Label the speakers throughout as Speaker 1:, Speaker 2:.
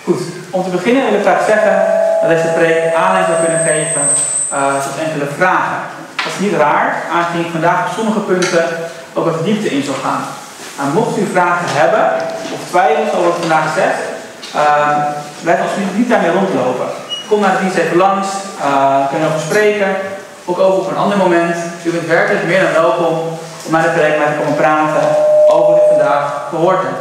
Speaker 1: Goed, om te beginnen wil ik graag zeggen dat deze preek aanleiding zou kunnen geven tot enkele vragen. Dat is niet raar, aangezien ik vandaag op sommige punten ook wat diepte in zal gaan. Mocht u vragen hebben of twijfels over wat ik vandaag zeg, blijf alsjeblieft niet daarmee rondlopen. Kom naar de dienst even langs, we kunnen over spreken, ook over op een ander moment. U bent werkelijk meer dan welkom om naar de preek mee te komen praten over wat u vandaag gehoord hebt.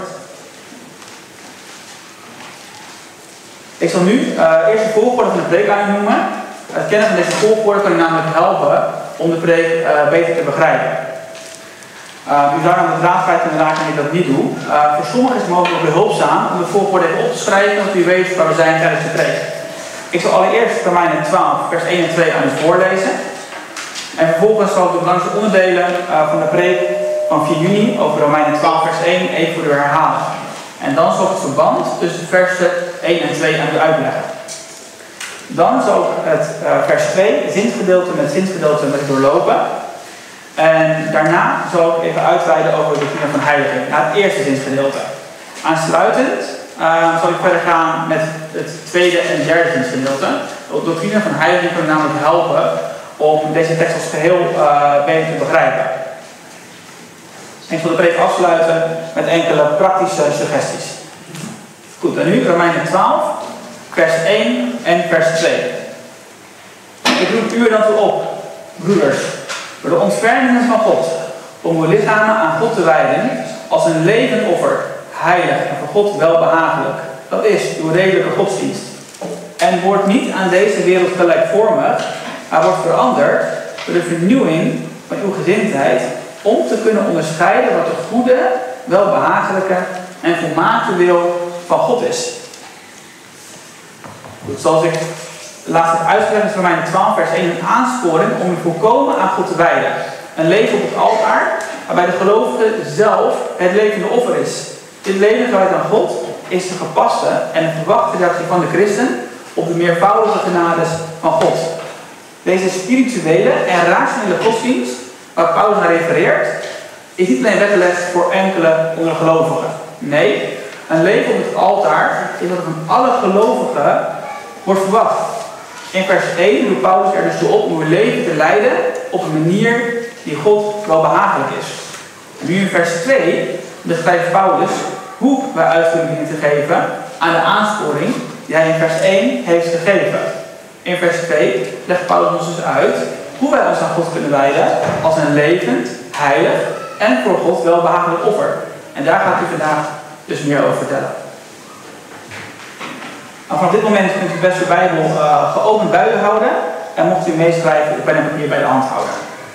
Speaker 1: Ik zal nu eerst de volgorde van de preek aan u noemen. Het kennen van deze volgorde kan u namelijk helpen om de preek beter te begrijpen. U zou namelijk de draad kwijt kunnen raken wanneer ik dat niet doe. Voor sommigen is het mogelijk ook behulpzaam om de volgorde even op te schrijven, zodat u weet waar we zijn tijdens de preek. Ik zal allereerst Romeinen 12, vers 1 en 2 aan u voorlezen. En vervolgens zal ik ook langs de onderdelen van de preek van 4 juni over Romeinen 12, vers 1 even voor u herhalen. En dan zal ik het verband tussen versen 1 en 2 aan u uitleggen. Dan zal ik het vers 2, zinsgedeelte met zinsgedeelte met doorlopen. En daarna zal ik even uitweiden over de doctrine van heiliging, naar het eerste zinsgedeelte. Aansluitend zal ik verder gaan met het tweede en derde zinsgedeelte. De doctrine van heiliging kan namelijk helpen om deze tekst als geheel beter te begrijpen. En ik zal de preek afsluiten met enkele praktische suggesties. Goed, en nu Romeinen 12, vers 1 en vers 2. Ik roep u dan toe op, broeders, door de ontfermingen van God, om uw lichamen aan God te wijden als een levend offer, heilig en voor God welbehagelijk. Dat is uw redelijke godsdienst. En wordt niet aan deze wereld gelijkvormig, maar wordt veranderd door de vernieuwing van uw gezindheid, om te kunnen onderscheiden wat de goede, welbehagelijke en volmaakte wil van God is. Goed, zoals ik laatst heb uitgelegd in Romeinen 12 vers 1 een aansporing om u volkomen aan God te wijden. Een leven op het altaar, waarbij de gelovige zelf het levende offer is. Dit leven gewijd aan God is de gepaste en de verwachte reactie van de christen op de meervoudige genades van God. Deze spirituele en rationele godsdienst, waar Paulus naar refereert, is niet alleen weggelegd voor enkele onder de gelovigen. Nee, een leven op het altaar is wat van alle gelovigen wordt verwacht. In vers 1 roept Paulus er dus toe op om uw leven te leiden op een manier die God wel behagelijk is. En nu in vers 2 beschrijft Paulus hoe wij uitvoering dienen te geven aan de aansporing die hij in vers 1 heeft gegeven. In vers 2 legt Paulus ons dus uit hoe wij ons aan God kunnen wijden als een levend, heilig en voor God welbehagelijk offer. En daar gaat u vandaag dus meer over vertellen. Nou, vanaf dit moment kunt u best uw Bijbel geopend bij u houden. En mocht u meeschrijven, ik ben hem hier bij de hand houden.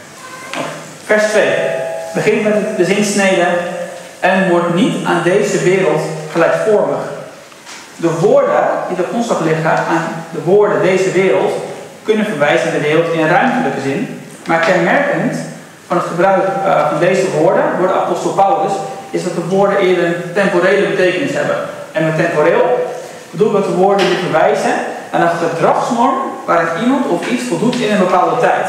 Speaker 1: Vers 2 begint met de zinsnede: en wordt niet aan deze wereld gelijkvormig. De woorden die op grondslag liggen aan de woorden deze wereld kunnen verwijzen naar de wereld in ruimtelijke zin. Maar kenmerkend van het gebruik van deze woorden door de apostel Paulus is dat de woorden eerder een temporele betekenis hebben. En met temporeel bedoel ik dat de woorden die verwijzen naar een gedragsnorm waarin iemand of iets voldoet in een bepaalde tijd.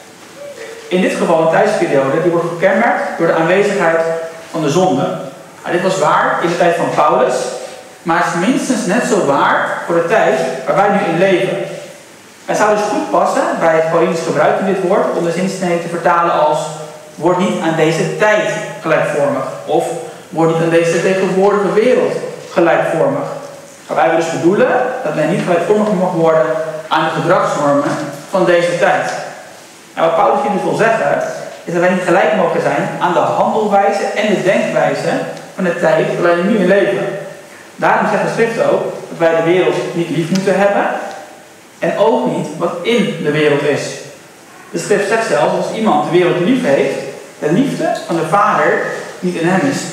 Speaker 1: In dit geval een tijdsperiode die wordt gekenmerkt door de aanwezigheid van de zonde. Nou, dit was waar in de tijd van Paulus, maar het is minstens net zo waar voor de tijd waar wij nu in leven. Het zou dus goed passen bij het Paulinisch gebruik van dit woord om de zinsnede te vertalen als wordt niet aan deze tijd gelijkvormig of wordt niet aan deze tegenwoordige wereld gelijkvormig. Waarbij we dus bedoelen dat men niet gelijkvormig mag worden aan de gedragsnormen van deze tijd. En wat Paulus hier dus wil zeggen, is dat wij niet gelijk mogen zijn aan de handelwijze en de denkwijze van de tijd waar wij nu in leven. Daarom zegt de schrift ook dat wij de wereld niet lief moeten hebben en ook niet wat in de wereld is. De schrift zegt zelfs, als iemand de wereld lief heeft, de liefde van de Vader niet in hem is.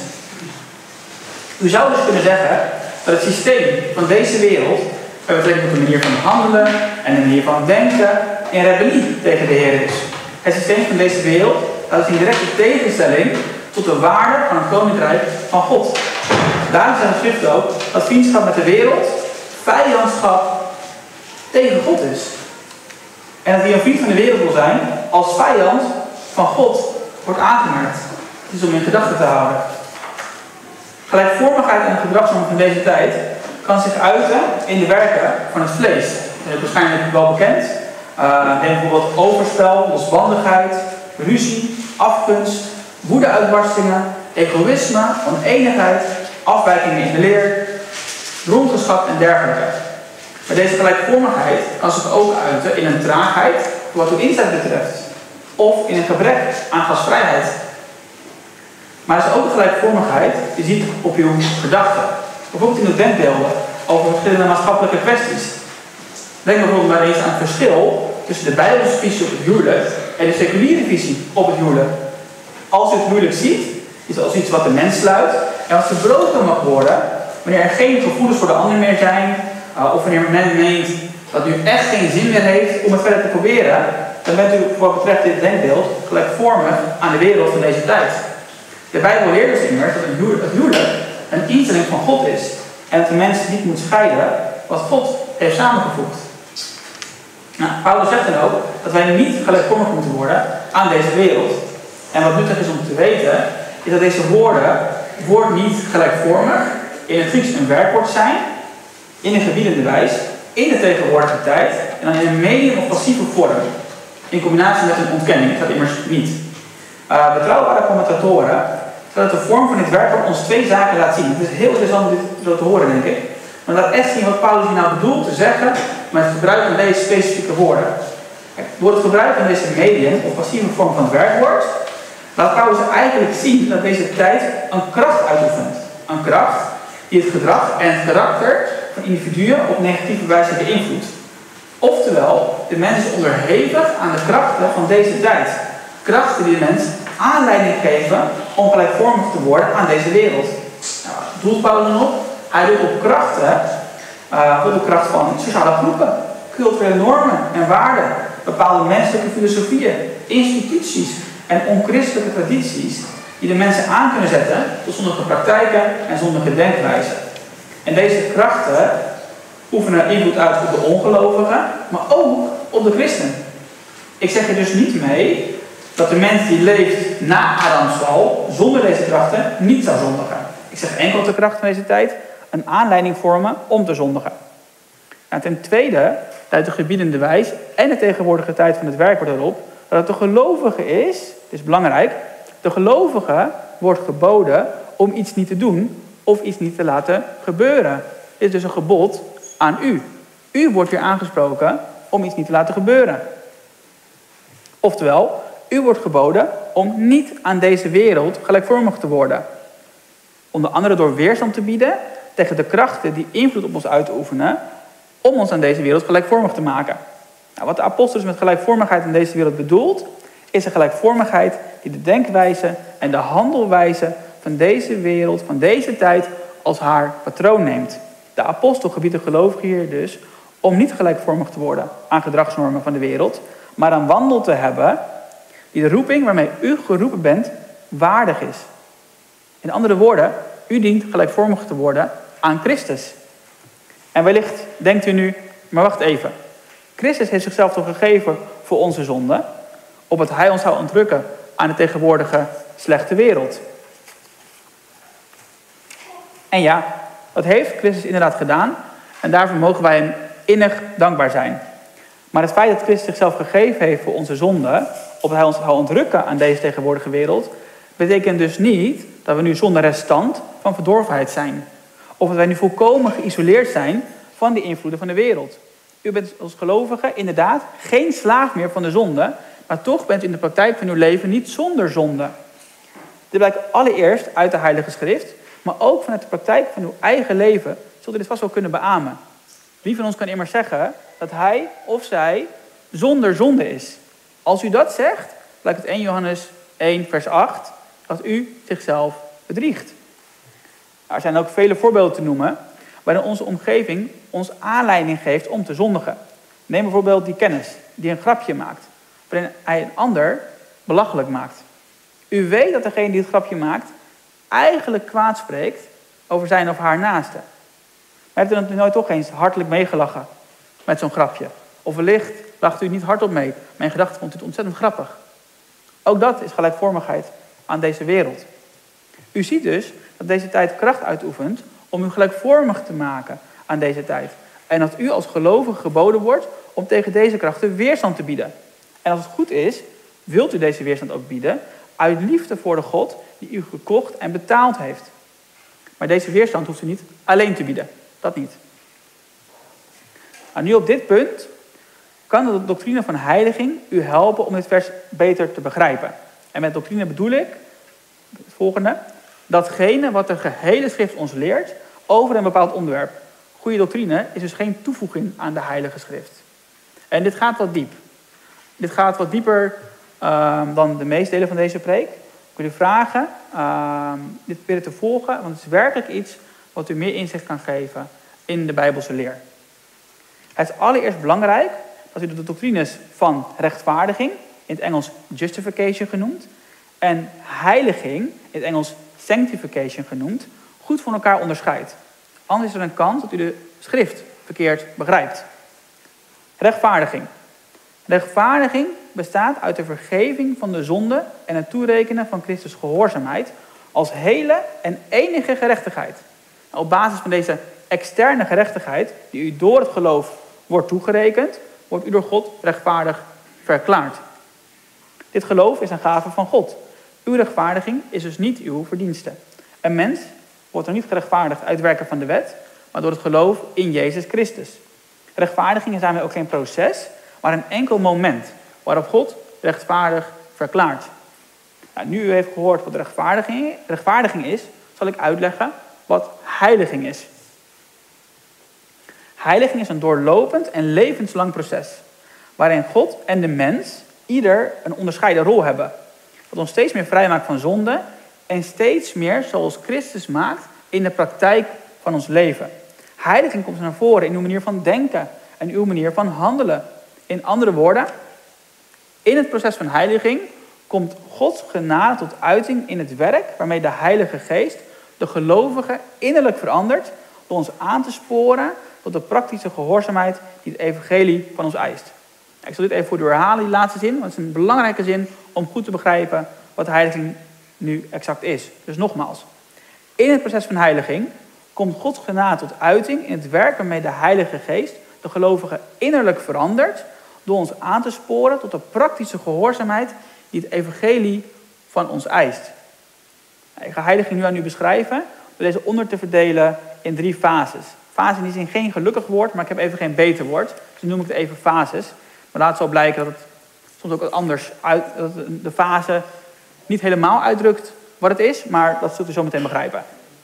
Speaker 1: U zou dus kunnen zeggen dat het systeem van deze wereld, met betrekking tot de manier van handelen en de manier van denken, in rebellie tegen de Heer is. Het systeem van deze wereld, dat is in directe tegenstelling tot de waarde van het koninkrijk van God. Daarom zegt de schrift ook dat vriendschap met de wereld vijandschap tegen God is. En dat wie een vriend van de wereld wil zijn, als vijand van God wordt aangemerkt. Het is om in gedachten te houden. Gelijkvormigheid en gedragsnormen van deze tijd kan zich uiten in de werken van het vlees. Dat is waarschijnlijk wel bekend. Neem bijvoorbeeld overspel, losbandigheid, ruzie, afgunst, woedeuitbarstingen, egoïsme, oneenigheid, afwijkingen in de leer, dronkenschap en dergelijke. Maar deze gelijkvormigheid kan zich ook uiten in een traagheid wat uw inzet betreft, of in een gebrek aan gastvrijheid. Maar er is ook een gelijkvormigheid die ziet op uw gedachten, bijvoorbeeld in uw denkbeelden over verschillende maatschappelijke kwesties. Denk bijvoorbeeld maar eens aan het verschil tussen de Bijbelse visie op het huwelijk en de seculiere visie op het huwelijk. Als u het huwelijk ziet, is het als iets wat de mens sluit en wat verbroken mag worden wanneer er geen gevoelens voor de ander meer zijn, of wanneer men meent dat u echt geen zin meer heeft om het verder te proberen, dan bent u wat betreft dit denkbeeld gelijkvormig aan de wereld van deze tijd. De Bijbel leert dus immers dat het huwelijk een instelling van God is en dat de mens niet moet scheiden wat God heeft samengevoegd. Nou, Paulus zegt dan ook dat wij niet gelijkvormig moeten worden aan deze wereld. En wat nuttig is om te weten, is dat deze woord niet gelijkvormig in het Grieks een werkwoord zijn, in een gebiedende wijs, in de tegenwoordige tijd, en dan in een medium of passieve vorm, in combinatie met een ontkenning. Dat immers niet. Betrouwbare commentatoren dat de vorm van dit werkwoord ons twee zaken laat zien. Het is heel interessant om dit zo te horen, denk ik. Maar laat echt zien wat Paulus hier nou bedoelt te zeggen met het gebruik van deze specifieke woorden. Door het gebruik van deze medium of passieve vorm van het werkwoord laat Paulus eigenlijk zien dat deze tijd een kracht uitoefent. Een kracht die het gedrag en het karakter van individuen op negatieve wijze beïnvloedt. Oftewel, de mens is onderhevig aan de krachten van deze tijd. Krachten die de mens aanleiding geven om gelijkvormig te worden aan deze wereld. Nou, wat doelt Paulus dan op? Hij doet op krachten, op de kracht van sociale groepen, culturele normen en waarden, bepaalde menselijke filosofieën, instituties en onchristelijke tradities die de mensen aan kunnen zetten tot zondige praktijken en zondige denkwijzen. En deze krachten oefenen invloed uit op de ongelovigen, maar ook op de christen. Ik zeg er dus niet mee dat de mens die leeft na Adams val zonder deze krachten niet zou zondigen. Ik zeg enkel dat de krachten van deze tijd een aanleiding vormen om te zondigen. En ten tweede duidt de gebiedende wijs en de tegenwoordige tijd van het werkwoord erop dat het de gelovige is, het is belangrijk, de gelovige wordt geboden om iets niet te doen of iets niet te laten gebeuren. Dit is dus een gebod aan u. U wordt weer aangesproken om iets niet te laten gebeuren. Oftewel, u wordt geboden om niet aan deze wereld gelijkvormig te worden. Onder andere door weerstand te bieden tegen de krachten die invloed op ons uitoefenen om ons aan deze wereld gelijkvormig te maken. Nou, wat de apostel dus met gelijkvormigheid in deze wereld bedoelt, is een gelijkvormigheid die de denkwijze en de handelwijze van deze wereld, van deze tijd, als haar patroon neemt. De apostel gebiedt de gelovigen hier dus om niet gelijkvormig te worden aan gedragsnormen van de wereld, maar een wandel te hebben die de roeping waarmee u geroepen bent waardig is. In andere woorden, u dient gelijkvormig te worden aan Christus. En wellicht denkt u nu, maar wacht even. Christus heeft zichzelf toch gegeven voor onze zonde, opdat hij ons zou ontrukken aan de tegenwoordige slechte wereld. En ja, dat heeft Christus inderdaad gedaan en daarvoor mogen wij hem innig dankbaar zijn. Maar het feit dat Christus zichzelf gegeven heeft voor onze zonde, opdat hij ons zou ontrukken aan deze tegenwoordige wereld, betekent dus niet dat we nu zonder restant van verdorvenheid zijn. Of dat wij nu volkomen geïsoleerd zijn van de invloeden van de wereld. U bent als gelovige inderdaad geen slaaf meer van de zonde, maar toch bent u in de praktijk van uw leven niet zonder zonde. Dit blijkt allereerst uit de Heilige Schrift, maar ook vanuit de praktijk van uw eigen leven zult u dit vast wel kunnen beamen. Wie van ons kan immers zeggen dat hij of zij zonder zonde is? Als u dat zegt, blijkt het 1 Johannes 1 vers 8 dat u zichzelf bedriegt. Er zijn ook vele voorbeelden te noemen waarin onze omgeving ons aanleiding geeft om te zondigen. Neem bijvoorbeeld die kennis die een grapje maakt, waarin hij een ander belachelijk maakt. U weet dat degene die het grapje maakt eigenlijk kwaad spreekt over zijn of haar naaste. Maar heeft u dan nooit toch eens hartelijk meegelachen met zo'n grapje? Of wellicht lacht u niet hardop mee, maar in gedachten vond u het ontzettend grappig. Ook dat is gelijkvormigheid aan deze wereld. U ziet dus dat deze tijd kracht uitoefent om u gelijkvormig te maken aan deze tijd. En dat u als gelovige geboden wordt om tegen deze krachten weerstand te bieden. En als het goed is, wilt u deze weerstand ook bieden uit liefde voor de God die u gekocht en betaald heeft. Maar deze weerstand hoeft u niet alleen te bieden. Dat niet. Nou, nu op dit punt kan de doctrine van heiliging u helpen om dit vers beter te begrijpen. En met doctrine bedoel ik het volgende. Datgene wat de gehele schrift ons leert over een bepaald onderwerp. Goede doctrine is dus geen toevoeging aan de heilige schrift. En dit gaat wat diep. Dit gaat wat dieper dan de meeste delen van deze preek. Ik wil u vragen dit proberen te volgen, want het is werkelijk iets wat u meer inzicht kan geven in de Bijbelse leer. Het is allereerst belangrijk dat u de doctrines van rechtvaardiging, in het Engels justification genoemd, en heiliging, in het Engels sanctification genoemd, goed van elkaar onderscheidt. Anders is er een kans dat u de schrift verkeerd begrijpt. Rechtvaardiging. Rechtvaardiging bestaat uit de vergeving van de zonde en het toerekenen van Christus gehoorzaamheid als hele en enige gerechtigheid. Op basis van deze externe gerechtigheid, die u door het geloof wordt toegerekend, wordt u door God rechtvaardig verklaard. Dit geloof is een gave van God. Uw rechtvaardiging is dus niet uw verdienste. Een mens wordt er niet gerechtvaardigd uit werken van de wet, maar door het geloof in Jezus Christus. Rechtvaardiging is daarmee ook geen proces, maar een enkel moment waarop God rechtvaardig verklaart. Nou, nu u heeft gehoord wat rechtvaardiging is, zal ik uitleggen wat heiliging is. Heiliging is een doorlopend en levenslang proces, waarin God en de mens ieder een onderscheiden rol hebben. Wat ons steeds meer vrijmaakt van zonde en steeds meer zoals Christus maakt in de praktijk van ons leven. Heiliging komt naar voren in uw manier van denken en uw manier van handelen. In andere woorden, in het proces van heiliging komt Gods genade tot uiting in het werk waarmee de Heilige Geest de gelovige innerlijk verandert door ons aan te sporen tot de praktische gehoorzaamheid die het evangelie van ons eist. Ik zal dit even voor u herhalen, die laatste zin, want het is een belangrijke zin om goed te begrijpen wat heiliging nu exact is. Dus nogmaals, in het proces van heiliging komt Gods genade tot uiting in het werk waarmee de Heilige Geest de gelovige innerlijk verandert door ons aan te sporen tot de praktische gehoorzaamheid die het evangelie van ons eist. Ik ga heiliging nu aan u beschrijven door deze onder te verdelen in 3 fases. Fase in die zin geen gelukkig woord, maar ik heb even geen beter woord. Dus dan noem ik het even fases. Maar laat zal blijken dat het soms ook wat anders dat de fase niet helemaal uitdrukt wat het is, maar dat zult u zo meteen begrijpen.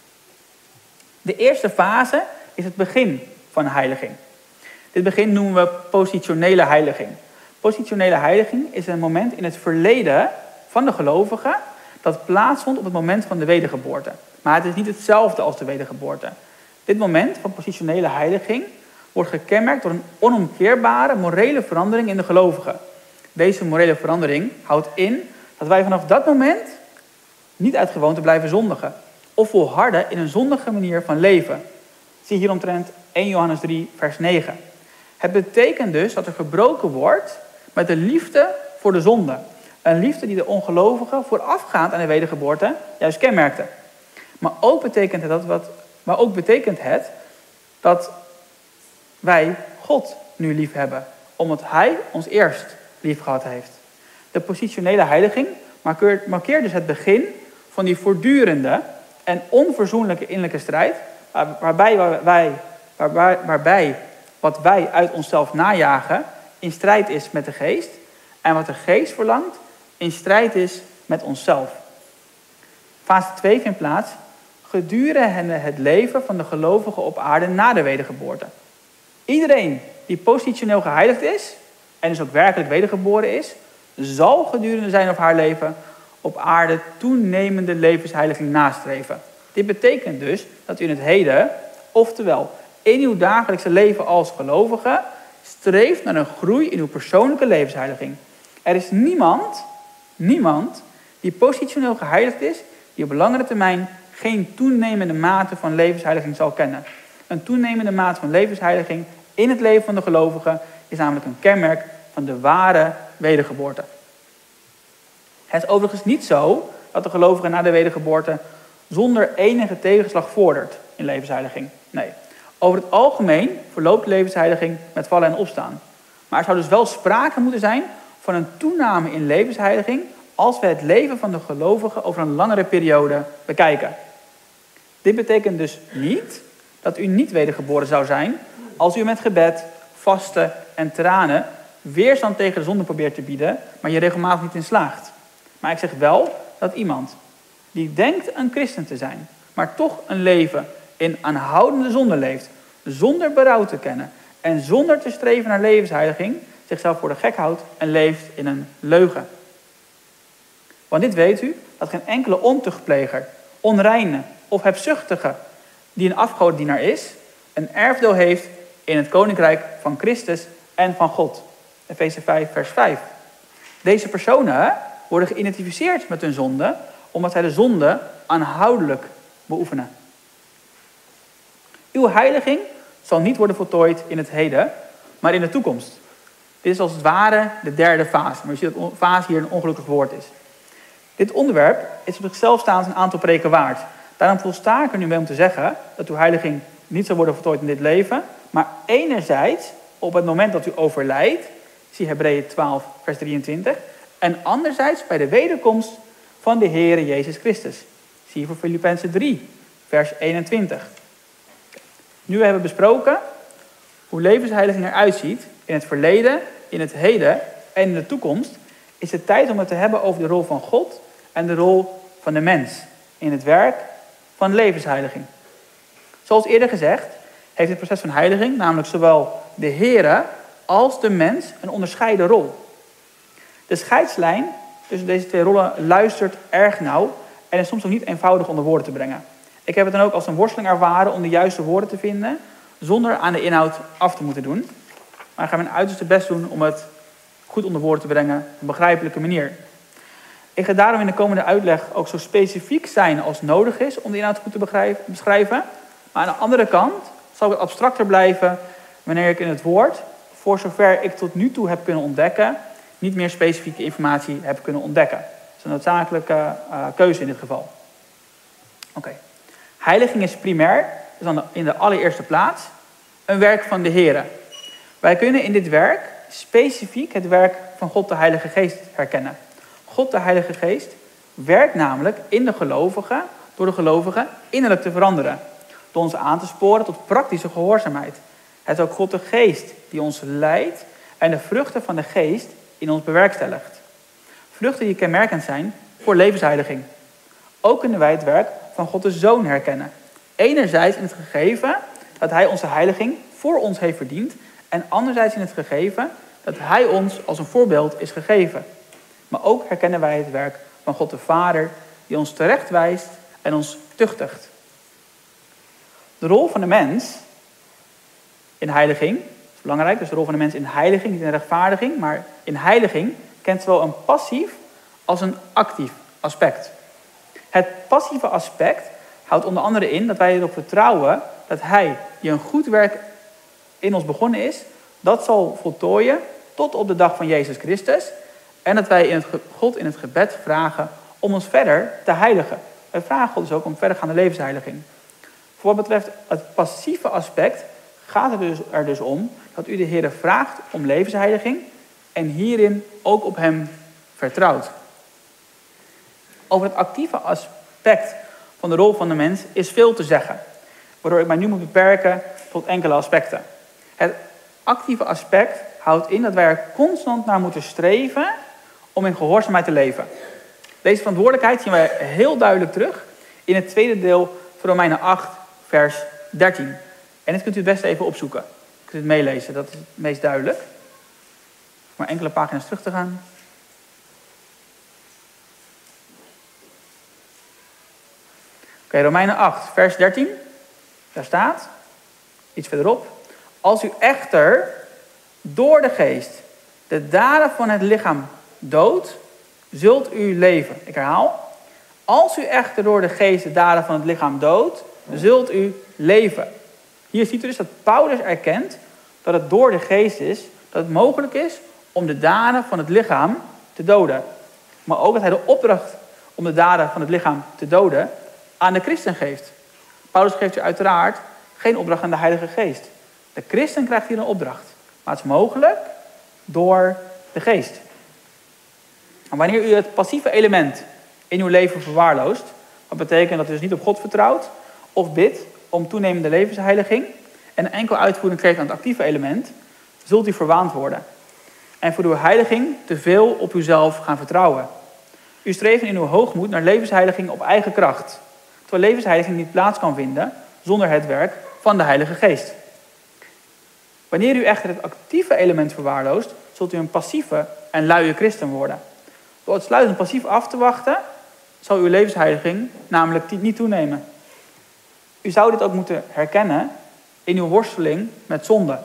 Speaker 1: De eerste fase is het begin van heiliging. Dit begin noemen we positionele heiliging. Positionele heiliging is een moment in het verleden van de gelovige dat plaatsvond op het moment van de wedergeboorte. Maar het is niet hetzelfde als de wedergeboorte. Dit moment van positionele heiliging wordt gekenmerkt door een onomkeerbare morele verandering in de gelovige. Deze morele verandering houdt in dat wij vanaf dat moment niet uit gewoonte blijven zondigen of volharden in een zondige manier van leven. Zie hieromtrent 1 Johannes 3 vers 9. Het betekent dus dat er gebroken wordt met de liefde voor de zonde. Een liefde die de ongelovige voorafgaand aan de wedergeboorte juist kenmerkte. Maar ook betekent het dat wij God nu lief hebben, omdat Hij ons eerst lief gehad heeft. De positionele heiliging markeert dus het begin van die voortdurende en onverzoenlijke innerlijke strijd, waarbij wat wij uit onszelf najagen in strijd is met de geest en wat de geest verlangt in strijd is met onszelf. Fase 2 vindt plaats gedurende het leven van de gelovige op aarde na de wedergeboorte. Iedereen die positioneel geheiligd is en dus ook werkelijk wedergeboren is, zal gedurende zijn of haar leven op aarde toenemende levensheiliging nastreven. Dit betekent dus dat u in het heden, oftewel in uw dagelijkse leven als gelovige, streeft naar een groei in uw persoonlijke levensheiliging. Er is niemand die positioneel geheiligd is, die op langere termijn geen toenemende mate van levensheiliging zal kennen. Een toenemende mate van levensheiliging in het leven van de gelovige is namelijk een kenmerk van de ware wedergeboorte. Het is overigens niet zo dat de gelovige na de wedergeboorte zonder enige tegenslag vordert in levensheiliging. Nee. Over het algemeen verloopt de levensheiliging met vallen en opstaan. Maar er zou dus wel sprake moeten zijn van een toename in levensheiliging als we het leven van de gelovigen over een langere periode bekijken. Dit betekent dus niet dat u niet wedergeboren zou zijn als u met gebed, vasten en tranen weerstand tegen de zonde probeert te bieden, maar je regelmatig niet in slaagt. Maar ik zeg wel dat iemand die denkt een christen te zijn, maar toch een leven in aanhoudende zonde leeft, zonder berouw te kennen en zonder te streven naar levensheiliging, zichzelf voor de gek houdt en leeft in een leugen. Want dit weet u, dat geen enkele ontuchtpleger, onreine of hebzuchtige die een afgodendienaar is, een erfdeel heeft in het koninkrijk van Christus en van God. Efeze 5 vers 5. Deze personen worden geïdentificeerd met hun zonde, omdat zij de zonde aanhoudelijk beoefenen. Uw heiliging zal niet worden voltooid in het heden, maar in de toekomst. Dit is als het ware de derde fase. Maar u ziet dat fase hier een ongelukkig woord is. Dit onderwerp is op zichzelf staand een aantal preken waard. Daarom volsta ik er nu mee om te zeggen dat uw heiliging niet zal worden voltooid in dit leven, maar enerzijds op het moment dat u overlijdt, zie Hebreeën 12 vers 23, en anderzijds bij de wederkomst van de Heere Jezus Christus. Zie je voor Filippenzen 3 vers 21. Nu we hebben besproken hoe levensheiliging eruit ziet in het verleden, in het heden en in de toekomst, is het tijd om het te hebben over de rol van God en de rol van de mens in het werk van levensheiliging. Zoals eerder gezegd, heeft het proces van heiliging, namelijk zowel de Heere als de mens, een onderscheiden rol. De scheidslijn tussen deze twee rollen luistert erg nauw en is soms ook niet eenvoudig onder woorden te brengen. Ik heb het dan ook als een worsteling ervaren om de juiste woorden te vinden, zonder aan de inhoud af te moeten doen. Maar ik ga mijn uiterste best doen om het goed onder woorden te brengen op een begrijpelijke manier. Ik ga daarom in de komende uitleg ook zo specifiek zijn als nodig is om de inhoud goed te beschrijven. Maar aan de andere kant zal ik abstracter blijven wanneer ik in het woord, voor zover ik tot nu toe heb kunnen ontdekken, niet meer specifieke informatie heb kunnen ontdekken. Dat is een noodzakelijke keuze in dit geval. Oké. Heiliging is primair, dus dan in de allereerste plaats, een werk van de Heere. Wij kunnen in dit werk specifiek het werk van God de Heilige Geest herkennen. God de Heilige Geest werkt namelijk in de gelovigen, door de gelovigen innerlijk te veranderen. Door ons aan te sporen tot praktische gehoorzaamheid. Het is ook God de Geest die ons leidt en de vruchten van de Geest in ons bewerkstelligt. Vruchten die kenmerkend zijn voor levensheiliging. Ook kunnen wij het werk van God de Zoon herkennen. Enerzijds in het gegeven dat Hij onze heiliging voor ons heeft verdiend. En anderzijds in het gegeven dat Hij ons als een voorbeeld is gegeven. Maar ook herkennen wij het werk van God de Vader die ons terechtwijst en ons tuchtigt. De rol van de mens in heiliging is belangrijk. Dus de rol van de mens in heiliging, niet in rechtvaardiging. Maar in heiliging kent zowel een passief als een actief aspect. Het passieve aspect houdt onder andere in dat wij erop vertrouwen dat Hij, die een goed werk in ons begonnen is, dat zal voltooien tot op de dag van Jezus Christus. En dat wij God in het gebed vragen om ons verder te heiligen. Wij vragen God dus ook om verdergaande levensheiliging. Voor wat betreft het passieve aspect gaat het er dus om dat u de Heer vraagt om levensheiliging en hierin ook op Hem vertrouwt. Over het actieve aspect van de rol van de mens is veel te zeggen, waardoor ik mij nu moet beperken tot enkele aspecten. Het actieve aspect houdt in dat wij er constant naar moeten streven om in gehoorzaamheid te leven. Deze verantwoordelijkheid zien wij heel duidelijk terug in het tweede deel van Romeinen 8, vers 13. En dit kunt u het beste even opzoeken. U kunt het meelezen, dat is het meest duidelijk. Maar enkele pagina's terug te gaan. Oké, Romeinen 8, vers 13. Daar staat, iets verderop. Als u echter door de geest de daden van het lichaam doodt, zult u leven. Ik herhaal. Als u echter door de geest de daden van het lichaam doodt, zult u leven. Hier ziet u dus dat Paulus erkent dat het door de geest is, dat het mogelijk is om de daden van het lichaam te doden. Maar ook dat hij de opdracht om de daden van het lichaam te doden aan de christen geeft. Paulus geeft u uiteraard geen opdracht aan de Heilige Geest. De christen krijgt hier een opdracht. Maar het is mogelijk door de Geest. En wanneer u het passieve element in uw leven verwaarloost, wat betekent dat u dus niet op God vertrouwt of bidt om toenemende levensheiliging en enkel uitvoering geeft aan het actieve element, zult u verwaand worden. En voor uw heiliging te veel op uzelf gaan vertrouwen. U streeft in uw hoogmoed naar levensheiliging op eigen kracht, terwijl levensheiliging niet plaats kan vinden zonder het werk van de Heilige Geest. Wanneer u echter het actieve element verwaarloost, zult u een passieve en luie christen worden. Door het sluitend passief af te wachten, zal uw levensheiliging namelijk niet toenemen. U zou dit ook moeten herkennen in uw worsteling met zonde.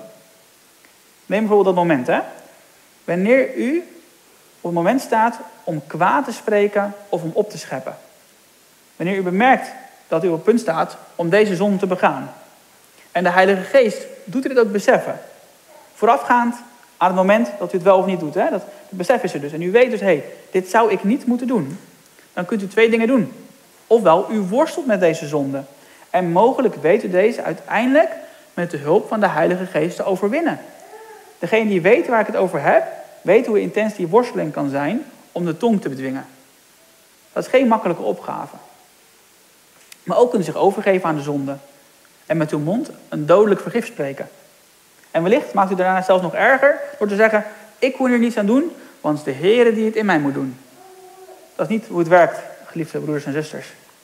Speaker 1: Neem bijvoorbeeld dat moment, hè. Wanneer u op het moment staat om kwaad te spreken of om op te scheppen. Wanneer u bemerkt dat u op het punt staat om deze zonde te begaan. En de Heilige Geest doet u dit ook beseffen. Voorafgaand aan het moment dat u het wel of niet doet. Hè? Dat besef is er dus. En u weet dus, dit zou ik niet moeten doen. Dan kunt u 2 dingen doen. Ofwel, u worstelt met deze zonde. En mogelijk weet u deze uiteindelijk met de hulp van de Heilige Geest te overwinnen. Degene die weet waar ik het over heb, weet hoe intens die worsteling kan zijn om de tong te bedwingen. Dat is geen makkelijke opgave. Maar ook kunt u zich overgeven aan de zonde. En met uw mond een dodelijk vergif spreken. En wellicht maakt u daarna zelfs nog erger door te zeggen, ik moet er niets aan doen, want het is de Heere die het in mij moet doen. Dat is niet hoe het werkt, geliefde broeders en zusters.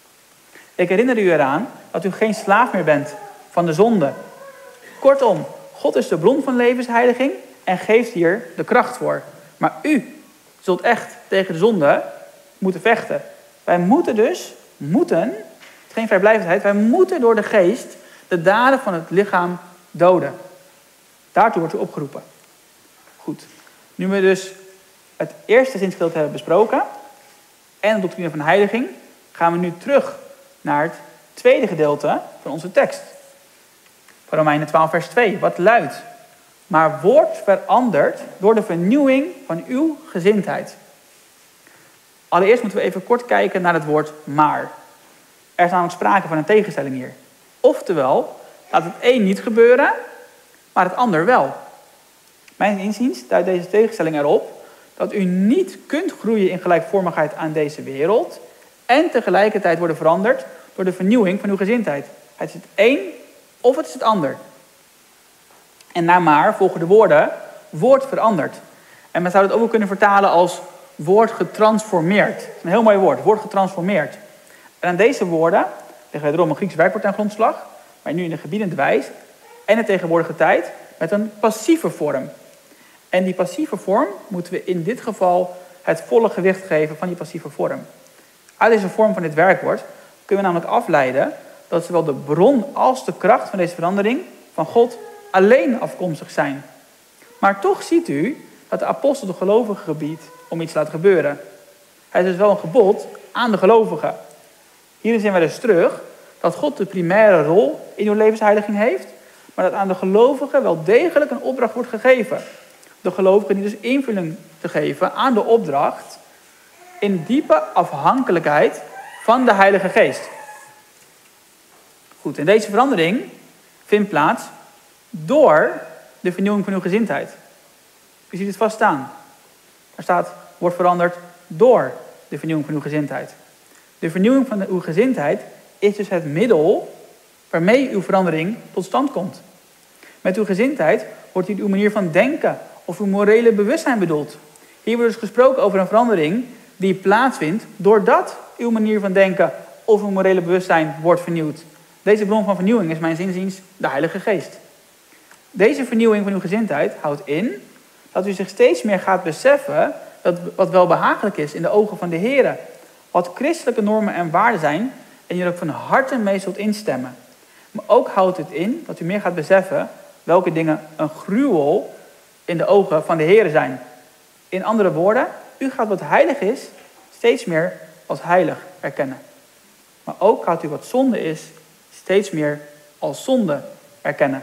Speaker 1: Ik herinner u eraan dat u geen slaaf meer bent van de zonde. Kortom, God is de bron van levensheiliging en geeft hier de kracht voor. Maar u zult echt tegen de zonde moeten vechten. Wij moeten dus, het is geen vrijblijvendheid, wij moeten door de Geest de daden van het lichaam doden. Daartoe wordt u opgeroepen. Goed, nu we dus het eerste zinsgedeelte hebben besproken en de doctrine van heiliging, gaan we nu terug naar het tweede gedeelte van onze tekst. Van Romeinen 12 vers 2, wat luidt: maar wordt veranderd door de vernieuwing van uw gezindheid. Allereerst moeten we even kort kijken naar het woord maar. Er is namelijk sprake van een tegenstelling hier. Oftewel, laat het een niet gebeuren, maar het ander wel. Mijn inziens duidt deze tegenstelling erop dat u niet kunt groeien in gelijkvormigheid aan deze wereld en tegelijkertijd worden veranderd door de vernieuwing van uw gezindheid. Het is het een of het is het ander. En na maar volgen de woorden, wordt veranderd. En men zou het ook wel kunnen vertalen als wordt getransformeerd. Dat is een heel mooi woord, wordt getransformeerd. En aan deze woorden leggen wederom een Grieks werkwoord aan grondslag, maar nu in de gebiedende wijs en de tegenwoordige tijd met een passieve vorm. En die passieve vorm moeten we in dit geval het volle gewicht geven van die passieve vorm. Uit deze vorm van dit werkwoord kunnen we namelijk afleiden dat zowel de bron als de kracht van deze verandering van God alleen afkomstig zijn. Maar toch ziet u dat de apostel de gelovigen gebiedt om iets te laten gebeuren. Het is dus wel een gebod aan de gelovigen. Hierin zien wij dus terug dat God de primaire rol in uw levensheiliging heeft, maar dat aan de gelovigen wel degelijk een opdracht wordt gegeven. De gelovigen die dus invulling te geven aan de opdracht in diepe afhankelijkheid van de Heilige Geest. Goed, en deze verandering vindt plaats door de vernieuwing van uw gezindheid. U ziet het vast staan. Er staat, wordt veranderd door de vernieuwing van uw gezindheid. De vernieuwing van uw gezindheid is dus het middel waarmee uw verandering tot stand komt. Met uw gezindheid wordt hier uw manier van denken of uw morele bewustzijn bedoeld. Hier wordt dus gesproken over een verandering die plaatsvindt doordat uw manier van denken of uw morele bewustzijn wordt vernieuwd. Deze bron van vernieuwing is mijn inziens de Heilige Geest. Deze vernieuwing van uw gezindheid houdt in dat u zich steeds meer gaat beseffen dat wat wel behagelijk is in de ogen van de Heer, wat christelijke normen en waarden zijn en je er ook van harte mee zult instemmen. Maar ook houdt het in dat u meer gaat beseffen welke dingen een gruwel in de ogen van de Heer zijn. In andere woorden, u gaat wat heilig is steeds meer als heilig erkennen. Maar ook gaat u wat zonde is steeds meer als zonde erkennen.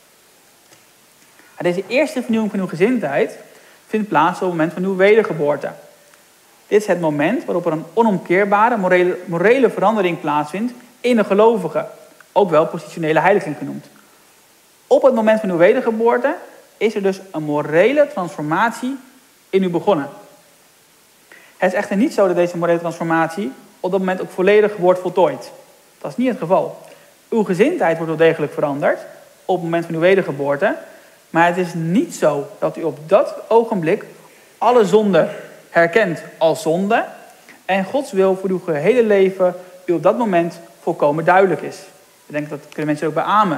Speaker 1: En deze eerste vernieuwing van uw gezindheid vindt plaats op het moment van uw wedergeboorte. Dit is het moment waarop er een onomkeerbare morele verandering plaatsvindt in de gelovigen. ook wel positionele heiliging genoemd. Op het moment van uw wedergeboorte is er dus een morele transformatie in u begonnen. Het is echter niet zo dat deze morele transformatie op dat moment ook volledig wordt voltooid. Dat is niet het geval. Uw gezindheid wordt wel degelijk veranderd op het moment van uw wedergeboorte. Maar het is niet zo dat u op dat ogenblik alle zonde herkent als zonde. En Gods wil voor uw gehele leven u op dat moment volkomen duidelijk is. Ik denk dat kunnen mensen ook beamen.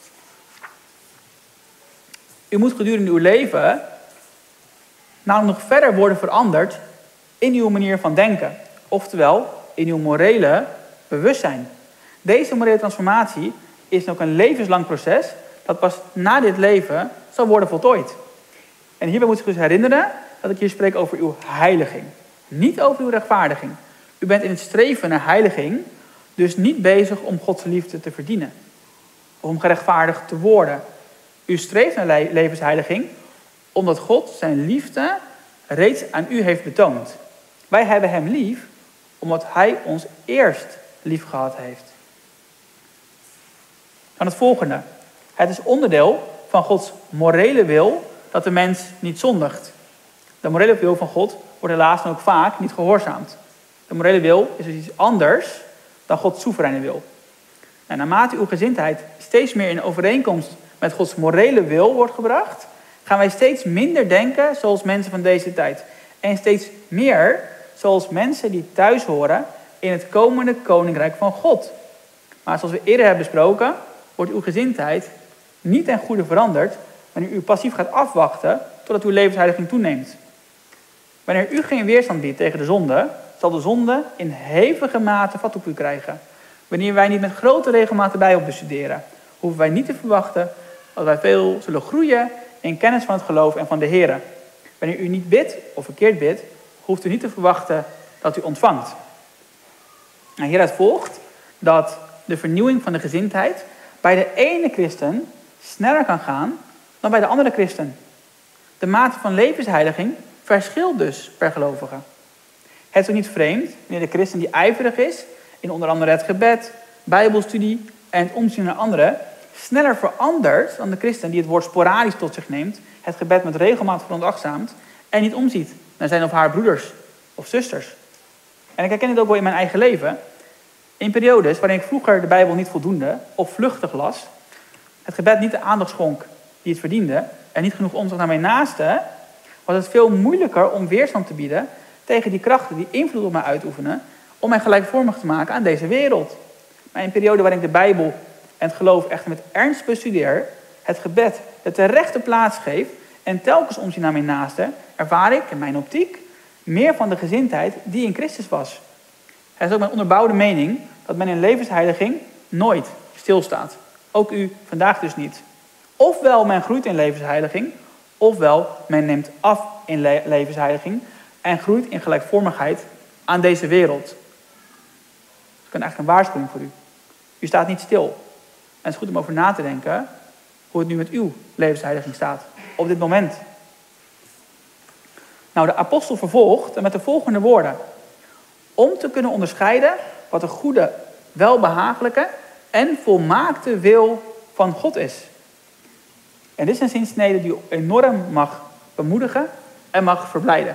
Speaker 1: U moet gedurende uw leven namelijk nog verder worden veranderd in uw manier van denken. Oftewel, in uw morele bewustzijn. Deze morele transformatie is ook een levenslang proces dat pas na dit leven zal worden voltooid. En hierbij moet u zich dus herinneren dat ik hier spreek over uw heiliging. Niet over uw rechtvaardiging. U bent in het streven naar heiliging dus niet bezig om Gods liefde te verdienen. Of om gerechtvaardigd te worden. U streeft naar levensheiliging omdat God zijn liefde reeds aan u heeft betoond. Wij hebben hem lief omdat hij ons eerst lief gehad heeft. Dan het volgende. Het is onderdeel van Gods morele wil dat de mens niet zondigt. De morele wil van God wordt helaas dan ook vaak niet gehoorzaamd. De morele wil is dus iets anders dan Gods soevereine wil. En naarmate uw gezindheid steeds meer in overeenkomst met Gods morele wil wordt gebracht, gaan wij steeds minder denken zoals mensen van deze tijd. En steeds meer zoals mensen die thuis horen in het komende koninkrijk van God. Maar zoals we eerder hebben besproken, wordt uw gezindheid niet ten goede veranderd wanneer u passief gaat afwachten totdat uw levensheiliging toeneemt. Wanneer u geen weerstand biedt tegen de zonde, zal de zonde in hevige mate vat op u krijgen. Wanneer wij niet met grote regelmaat de Bijbel bestuderen, hoeven wij niet te verwachten dat wij veel zullen groeien in kennis van het geloof en van de Here. Wanneer u niet bidt of verkeerd bidt, hoeft u niet te verwachten dat u ontvangt. En hieruit volgt dat de vernieuwing van de gezindheid bij de ene christen sneller kan gaan dan bij de andere christen. De mate van levensheiliging verschilt dus per gelovige. Het is ook niet vreemd wanneer de christen die ijverig is in onder andere het gebed, bijbelstudie en het omzien naar anderen sneller verandert dan de christen die het woord sporadisch tot zich neemt, het gebed met regelmaat veronachtzaamt en niet omziet naar zijn of haar broeders of zusters. En ik herken dit ook wel in mijn eigen leven. In periodes waarin ik vroeger de Bijbel niet voldoende of vluchtig las, het gebed niet de aandacht schonk die het verdiende en niet genoeg omzag naar mijn naaste, was het veel moeilijker om weerstand te bieden tegen die krachten die invloed op mij uitoefenen om mij gelijkvormig te maken aan deze wereld. Maar in perioden waarin ik de Bijbel en het geloof echter met ernst bestudeer, het gebed de terechte plaats geef en telkens omzien naar mijn naaste, ervaar ik in mijn optiek meer van de gezindheid die in Christus was. Het is ook mijn onderbouwde mening dat men in levensheiliging nooit stilstaat. Ook u vandaag dus niet. Ofwel men groeit in levensheiliging, ofwel men neemt af in levensheiliging en groeit in gelijkvormigheid aan deze wereld. Dat is eigenlijk een waarschuwing voor u. U staat niet stil. En het is goed om over na te denken hoe het nu met uw levensheiliging staat. Op dit moment. Nou, de apostel vervolgt met de volgende woorden. Om te kunnen onderscheiden wat de goede, welbehagelijke en volmaakte wil van God is. En dit is een zinsnede die u enorm mag bemoedigen en mag verblijden.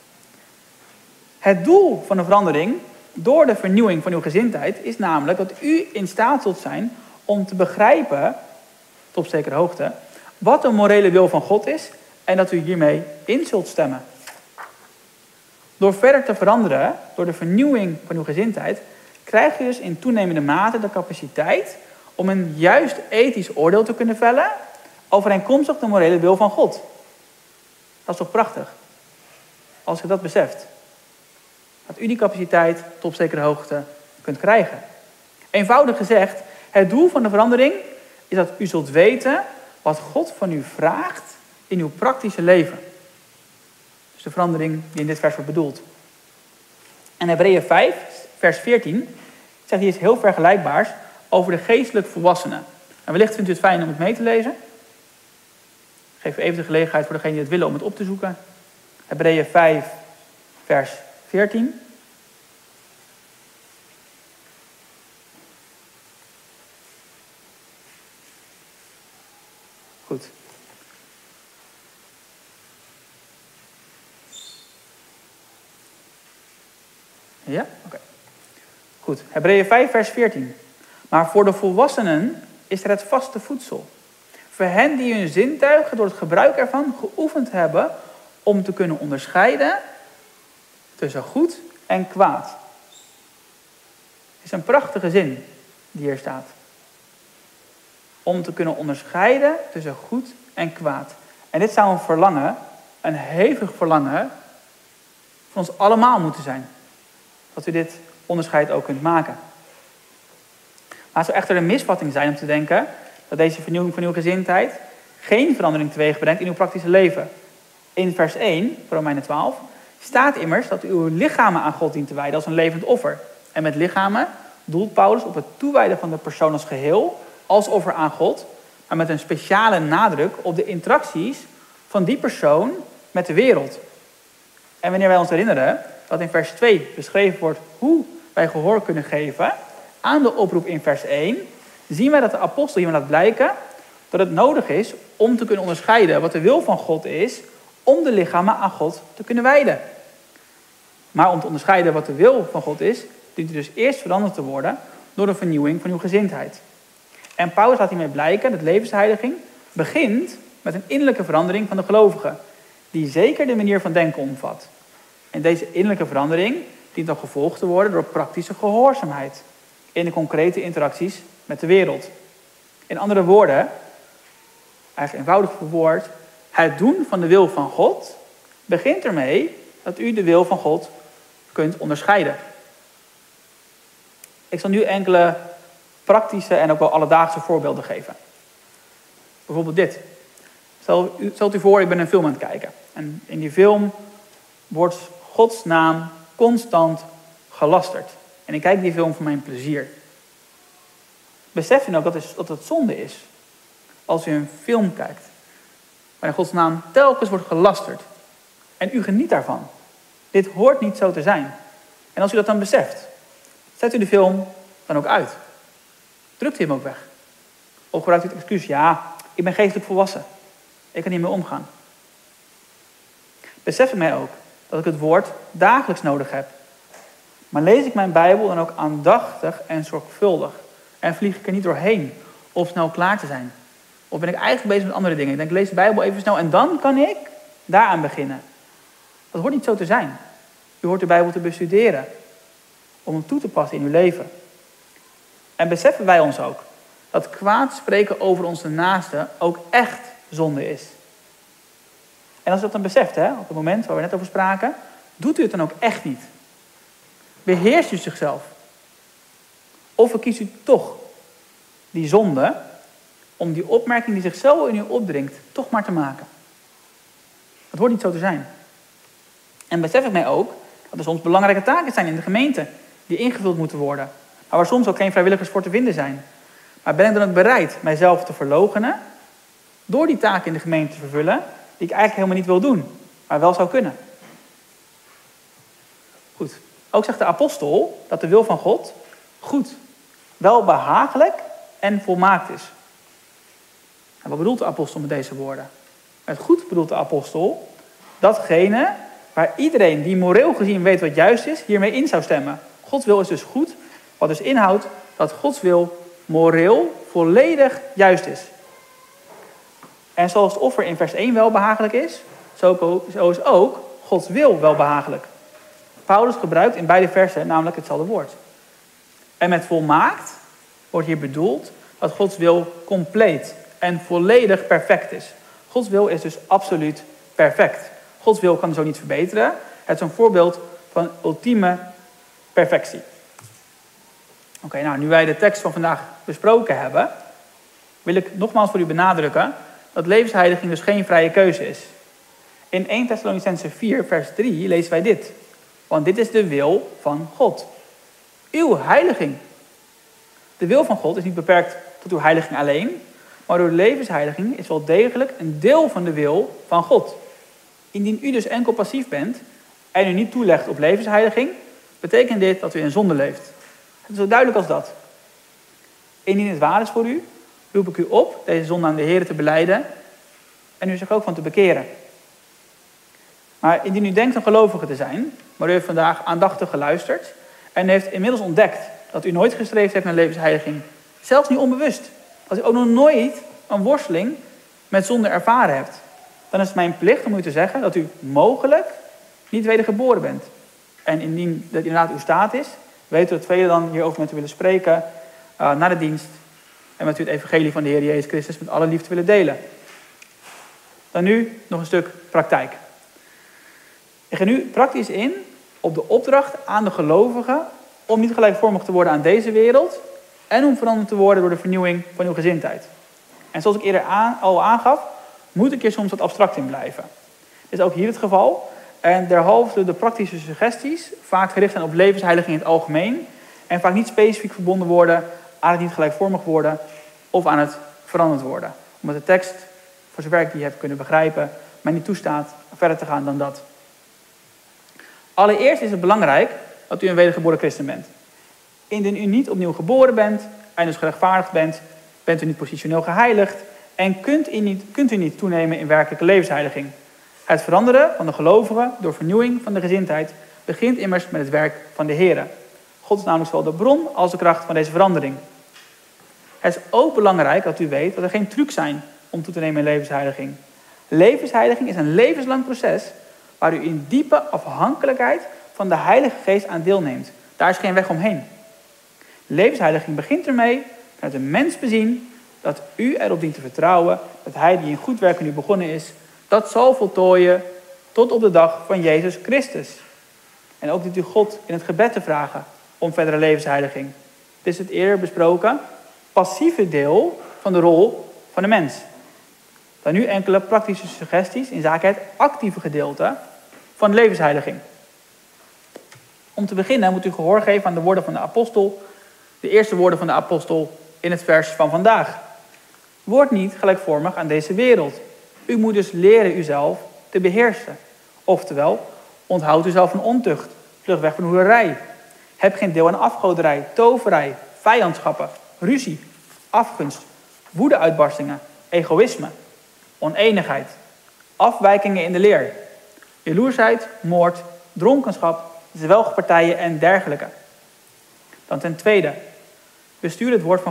Speaker 1: Het doel van de verandering door de vernieuwing van uw gezindheid is namelijk dat u in staat zult zijn om te begrijpen, tot op zekere hoogte, wat de morele wil van God is en dat u hiermee in zult stemmen. Door verder te veranderen, door de vernieuwing van uw gezindheid, krijg je dus in toenemende mate de capaciteit om een juist ethisch oordeel te kunnen vellen overeenkomstig de morele wil van God. Dat is toch prachtig? Als je dat beseft. Dat u die capaciteit tot op zekere hoogte kunt krijgen. Eenvoudig gezegd, het doel van de verandering is dat u zult weten wat God van u vraagt in uw praktische leven. Dus de verandering die in dit vers wordt bedoeld. En Hebreeën 5, vers 14, zegt hier iets heel vergelijkbaars over de geestelijk volwassenen. En wellicht vindt u het fijn om het mee te lezen. Ik geef even de gelegenheid voor degenen die het willen om het op te zoeken. Hebreeën 5, vers 14. Goed. Ja? Oké. Goed. Hebreeën 5, vers 14. Maar voor de volwassenen is er het vaste voedsel. Voor hen die hun zintuigen door het gebruik ervan geoefend hebben om te kunnen onderscheiden tussen goed en kwaad. Het is een prachtige zin die hier staat. Om te kunnen onderscheiden tussen goed en kwaad. En dit zou een verlangen, een hevig verlangen, van ons allemaal moeten zijn. Dat u dit onderscheid ook kunt maken. Maar het zou echter een misvatting zijn om te denken dat deze vernieuwing van uw gezindheid geen verandering teweeg brengt in uw praktische leven. In vers 1 van Romeinen 12 staat immers dat u uw lichamen aan God dient te wijden als een levend offer. En met lichamen doelt Paulus op het toewijden van de persoon als geheel, als offer aan God, maar met een speciale nadruk op de interacties van die persoon met de wereld. En wanneer wij ons herinneren dat in vers 2 beschreven wordt hoe wij gehoor kunnen geven aan de oproep in vers 1, zien wij dat de apostel hiermee laat blijken dat het nodig is om te kunnen onderscheiden wat de wil van God is, om de lichamen aan God te kunnen wijden. Maar om te onderscheiden wat de wil van God is, dient u dus eerst veranderd te worden door de vernieuwing van uw gezindheid. En Paulus laat hiermee blijken dat levensheiliging begint met een innerlijke verandering van de gelovige, die zeker de manier van denken omvat. En deze innerlijke verandering dient dan gevolgd te worden door praktische gehoorzaamheid in de concrete interacties met de wereld. In andere woorden, eigenlijk eenvoudig verwoord, het doen van de wil van God begint ermee dat u de wil van God kunt onderscheiden. Ik zal nu enkele praktische en ook wel alledaagse voorbeelden geven. Bijvoorbeeld dit. Stelt u voor, ik ben een film aan het kijken. En in die film wordt Gods naam constant gelasterd. En ik kijk die film voor mijn plezier. Besef u ook dat het zonde is als u een film kijkt waarin Gods naam telkens wordt gelasterd. En u geniet daarvan. Dit hoort niet zo te zijn. En als u dat dan beseft, zet u de film dan ook uit. Drukt u hem ook weg. Of gebruikt u het excuus, ja, ik ben geestelijk volwassen. Ik kan niet meer omgaan. Besef ik mij ook dat ik het woord dagelijks nodig heb. Maar lees ik mijn Bijbel dan ook aandachtig en zorgvuldig? En vlieg ik er niet doorheen om snel klaar te zijn? Of ben ik eigenlijk bezig met andere dingen? Ik denk, lees de Bijbel even snel en dan kan ik daaraan beginnen. Dat hoort niet zo te zijn. U hoort de Bijbel te bestuderen. Om hem toe te passen in uw leven. En beseffen wij ons ook dat kwaad spreken over onze naaste ook echt zonde is. En als u dat dan beseft, op het moment waar we net over spraken, doet u het dan ook echt niet. Beheerst u zichzelf. Of verkiest u toch die zonde om die opmerking die zich zo in u opdringt, toch maar te maken. Dat hoort niet zo te zijn. En besef ik mij ook dat er soms belangrijke taken zijn in de gemeente die ingevuld moeten worden. Maar waar soms ook geen vrijwilligers voor te vinden zijn. Maar ben ik dan ook bereid mijzelf te verloochenen door die taken in de gemeente te vervullen die ik eigenlijk helemaal niet wil doen, maar wel zou kunnen. Goed. Ook zegt de apostel dat de wil van God goed, welbehagelijk en volmaakt is. En wat bedoelt de apostel met deze woorden? Met goed bedoelt de apostel datgene waar iedereen die moreel gezien weet wat juist is, hiermee in zou stemmen. Gods wil is dus goed, wat dus inhoudt dat Gods wil moreel volledig juist is. En zoals het offer in vers 1 welbehagelijk is, zo is ook Gods wil welbehagelijk. Paulus gebruikt in beide versen namelijk hetzelfde woord. En met volmaakt wordt hier bedoeld dat Gods wil compleet en volledig perfect is. Gods wil is dus absoluut perfect. Gods wil kan zo niet verbeteren. Het is een voorbeeld van ultieme perfectie. Oké, nou, nu wij de tekst van vandaag besproken hebben, wil ik nogmaals voor u benadrukken dat levensheiliging dus geen vrije keuze is. In 1 Thessalonicenzen 4, vers 3 lezen wij dit. Want dit is de wil van God. Uw heiliging. De wil van God is niet beperkt tot uw heiliging alleen, maar uw levensheiliging is wel degelijk een deel van de wil van God. Indien u dus enkel passief bent en u niet toelegt op levensheiliging, betekent dit dat u in zonde leeft. Het is zo duidelijk als dat. Indien het waar is voor u, roep ik u op deze zonde aan de Heer te belijden en u zich ook van te bekeren. Maar indien u denkt een gelovige te zijn, maar u heeft vandaag aandachtig geluisterd en heeft inmiddels ontdekt dat u nooit gestreefd heeft naar levensheiliging, zelfs niet onbewust, dat u ook nog nooit een worsteling met zonde ervaren hebt, dan is het mijn plicht om u te zeggen dat u mogelijk niet wedergeboren bent. En indien dat inderdaad uw staat is, weten dat velen dan hierover met u willen spreken na de dienst en met u het evangelie van de Heer Jezus Christus met alle liefde willen delen. Dan nu nog een stuk praktijk. Ik ga nu praktisch in op de opdracht aan de gelovigen om niet gelijkvormig te worden aan deze wereld en om veranderd te worden door de vernieuwing van uw gezindheid. En zoals ik eerder al aangaf, moet ik hier soms wat abstract in blijven. Dit is ook hier het geval. En derhalve de praktische suggesties vaak gericht zijn op levensheiliging in het algemeen en vaak niet specifiek verbonden worden aan het niet gelijkvormig worden of aan het veranderd worden. Omdat de tekst, voor zover ik die heb kunnen begrijpen, mij niet toestaat verder te gaan dan dat. Allereerst is het belangrijk dat u een wedergeboren christen bent. Indien u niet opnieuw geboren bent en dus gerechtvaardigd bent, bent u niet positioneel geheiligd en kunt u niet toenemen in werkelijke levensheiliging. Het veranderen van de gelovigen door vernieuwing van de gezindheid begint immers met het werk van de Heer. God is namelijk zowel de bron als de kracht van deze verandering. Het is ook belangrijk dat u weet dat er geen trucs zijn om toe te nemen in levensheiliging. Levensheiliging is een levenslang proces waar u in diepe afhankelijkheid van de Heilige Geest aan deelneemt. Daar is geen weg omheen. Levensheiliging begint ermee dat de mens bezien dat u erop dient te vertrouwen dat hij die een goed werk in u begonnen is, dat zal voltooien tot op de dag van Jezus Christus. En ook dient u God in het gebed te vragen om verdere levensheiliging. Dit is het eerder besproken passieve deel van de rol van de mens. Dan nu enkele praktische suggesties in zaken het actieve gedeelte van levensheiliging. Om te beginnen moet u gehoor geven aan de woorden van de apostel, de eerste woorden van de apostel in het vers van vandaag. Word niet gelijkvormig aan deze wereld. U moet dus leren uzelf te beheersen. Oftewel, onthoud uzelf van ontucht, vlug weg van hoererij. Heb geen deel aan afgoderij, toverij, vijandschappen, ruzie, afgunst, woedeuitbarstingen, egoïsme, oneenigheid, afwijkingen in de leer, jaloersheid, moord, dronkenschap, zwelgpartijen en dergelijke. Dan ten tweede, bestudeer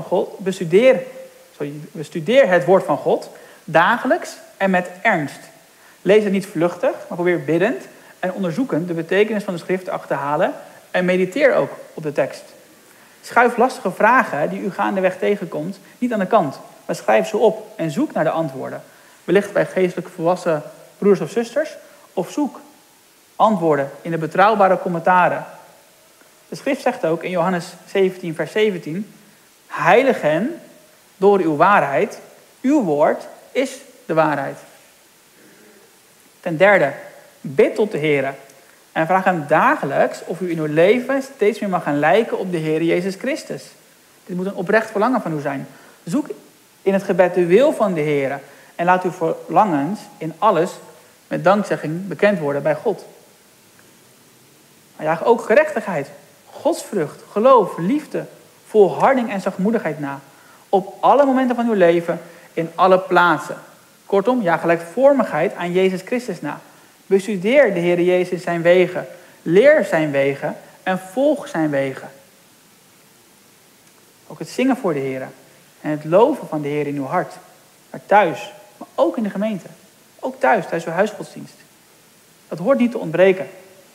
Speaker 1: het woord van God dagelijks en met ernst. Lees het niet vluchtig, maar probeer biddend en onderzoekend de betekenis van de schrift te achterhalen en mediteer ook op de tekst. Schuif lastige vragen die u gaandeweg tegenkomt niet aan de kant, maar schrijf ze op en zoek naar de antwoorden. Wellicht bij geestelijk volwassen broers of zusters, of zoek antwoorden in de betrouwbare commentaren. De schrift zegt ook in Johannes 17, vers 17, heilig hen door uw waarheid, uw woord is de waarheid. Ten derde, bid tot de Heer en vraag hem dagelijks of u in uw leven steeds meer mag gaan lijken op de Heer Jezus Christus. Dit moet een oprecht verlangen van u zijn. Zoek in het gebed de wil van de Heer en laat uw verlangens in alles met dankzegging bekend worden bij God. Maar jaag ook gerechtigheid, godsvrucht, geloof, liefde, volharding en zachtmoedigheid na. Op alle momenten van uw leven, in alle plaatsen. Kortom, jaag gelijkvormigheid aan Jezus Christus na. Bestudeer de Heer Jezus zijn wegen. Leer zijn wegen en volg zijn wegen. Ook het zingen voor de Heer en het loven van de Heer in uw hart. Maar thuis, maar ook in de gemeente. Ook thuis, tijdens uw huisgodsdienst. Dat hoort niet te ontbreken.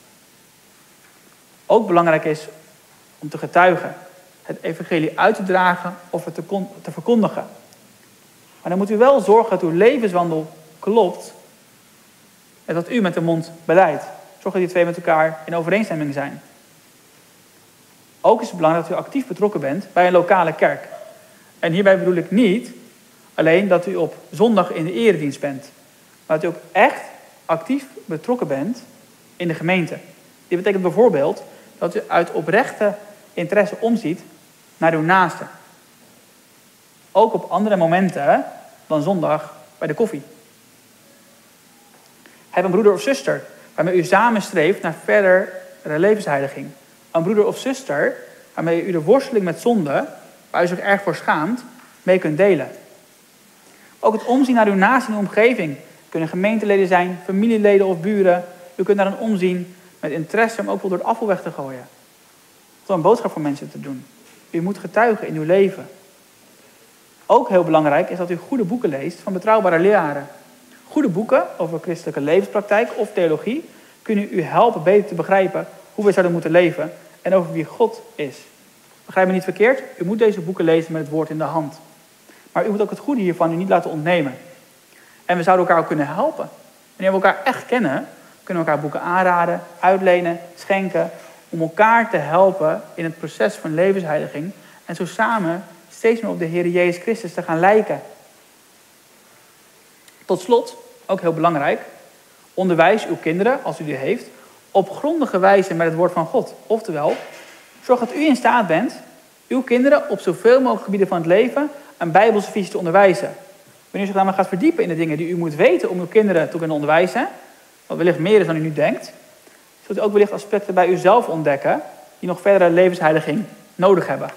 Speaker 1: Ook belangrijk is om te getuigen, het evangelie uit te dragen of het te verkondigen. Maar dan moet u wel zorgen dat uw levenswandel klopt met wat u met de mond beleidt. Zorg dat die twee met elkaar in overeenstemming zijn. Ook is het belangrijk dat u actief betrokken bent bij een lokale kerk. En hierbij bedoel ik niet alleen dat u op zondag in de eredienst bent, maar dat u ook echt actief betrokken bent in de gemeente. Dit betekent bijvoorbeeld dat u uit oprechte interesse omziet naar uw naaste. Ook op andere momenten dan zondag bij de koffie. Heb een broeder of zuster waarmee u samen streeft naar verdere levensheiliging. Een broeder of zuster waarmee u de worsteling met zonde, waar u zich erg voor schaamt, mee kunt delen. Ook het omzien naar uw naasten in uw omgeving. Kunnen gemeenteleden zijn, familieleden of buren. U kunt naar hen omzien met interesse om ook wel door het afval weg te gooien. Om een boodschap voor mensen te doen. U moet getuigen in uw leven. Ook heel belangrijk is dat u goede boeken leest van betrouwbare leraren. Goede boeken over christelijke levenspraktijk of theologie kunnen u helpen beter te begrijpen hoe we zouden moeten leven en over wie God is. Begrijp me niet verkeerd, u moet deze boeken lezen met het woord in de hand. Maar u moet ook het goede hiervan u niet laten ontnemen. En we zouden elkaar ook kunnen helpen. Wanneer we elkaar echt kennen, kunnen we elkaar boeken aanraden, uitlenen, schenken, om elkaar te helpen in het proces van levensheiliging en zo samen steeds meer op de Heer Jezus Christus te gaan lijken. Tot slot, ook heel belangrijk, onderwijs uw kinderen, als u die heeft, op grondige wijze met het woord van God. Oftewel, zorg dat u in staat bent uw kinderen op zoveel mogelijk gebieden van het leven een Bijbelse visie te onderwijzen. Wanneer u zich namelijk gaat verdiepen in de dingen die u moet weten om uw kinderen te kunnen onderwijzen, wat wellicht meer is dan u nu denkt, zult u ook wellicht aspecten bij uzelf ontdekken die nog verdere levensheiliging nodig hebben.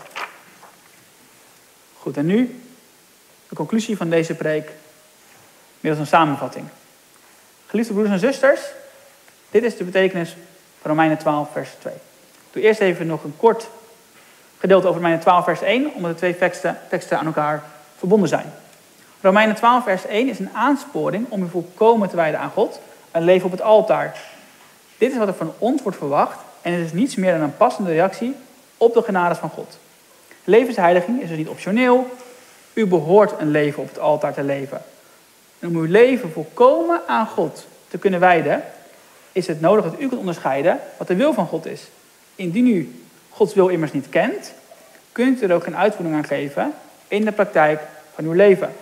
Speaker 1: Goed, en nu de conclusie van deze preek middels een samenvatting. Geliefde broeders en zusters, dit is de betekenis van Romeinen 12 vers 2. Ik doe eerst even nog een kort gedeelte over Romeinen 12 vers 1, omdat de twee teksten aan elkaar verbonden zijn. Romeinen 12 vers 1 is een aansporing om u volkomen te wijden aan God, een leven op het altaar. Dit is wat er van ons wordt verwacht en het is niets meer dan een passende reactie op de genades van God. Levensheiliging is dus niet optioneel. U behoort een leven op het altaar te leven. En om uw leven volkomen aan God te kunnen wijden, is het nodig dat u kunt onderscheiden wat de wil van God is. Indien u Gods wil immers niet kent, kunt u er ook geen uitvoering aan geven in de praktijk van uw leven.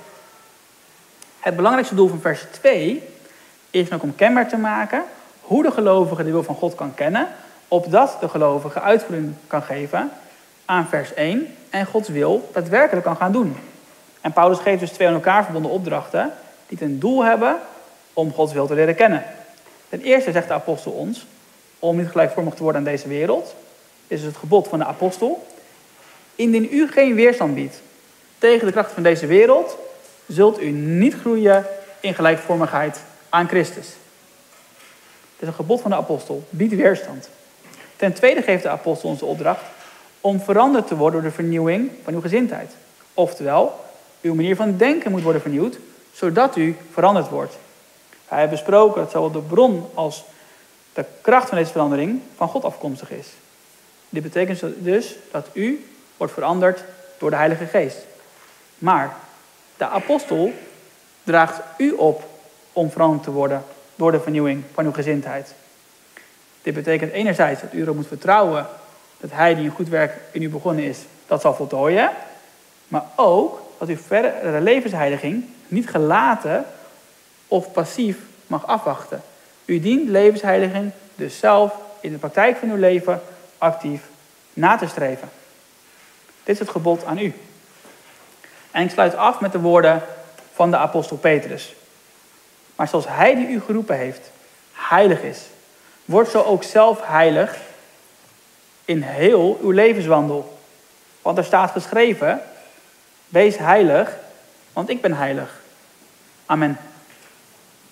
Speaker 1: Het belangrijkste doel van vers 2 is dan ook om kenbaar te maken hoe de gelovige de wil van God kan kennen, opdat de gelovige uitvoering kan geven aan vers 1 en Gods wil daadwerkelijk kan gaan doen. En Paulus geeft dus twee aan elkaar verbonden opdrachten die ten doel hebben om Gods wil te leren kennen. Ten eerste zegt de apostel ons om niet gelijkvormig te worden aan deze wereld. Dit is het gebod van de apostel. Indien u geen weerstand biedt tegen de kracht van deze wereld, zult u niet groeien in gelijkvormigheid aan Christus. Het is een gebod van de apostel. Bied weerstand. Ten tweede geeft de apostel ons de opdracht om veranderd te worden door de vernieuwing van uw gezindheid. Oftewel, uw manier van denken moet worden vernieuwd, zodat u veranderd wordt. Hij heeft besproken dat zowel de bron als de kracht van deze verandering van God afkomstig is. Dit betekent dus dat u wordt veranderd door de Heilige Geest. Maar de apostel draagt u op om veranderd te worden door de vernieuwing van uw gezindheid. Dit betekent enerzijds dat u erop moet vertrouwen dat hij die een goed werk in u begonnen is, dat zal voltooien. Maar ook dat u verdere levensheiliging niet gelaten of passief mag afwachten. U dient levensheiliging dus zelf in de praktijk van uw leven actief na te streven. Dit is het gebod aan u. En ik sluit af met de woorden van de apostel Petrus. Maar zoals hij die u geroepen heeft, heilig is, word zo ook zelf heilig in heel uw levenswandel. Want er staat geschreven, wees heilig, want ik ben heilig. Amen.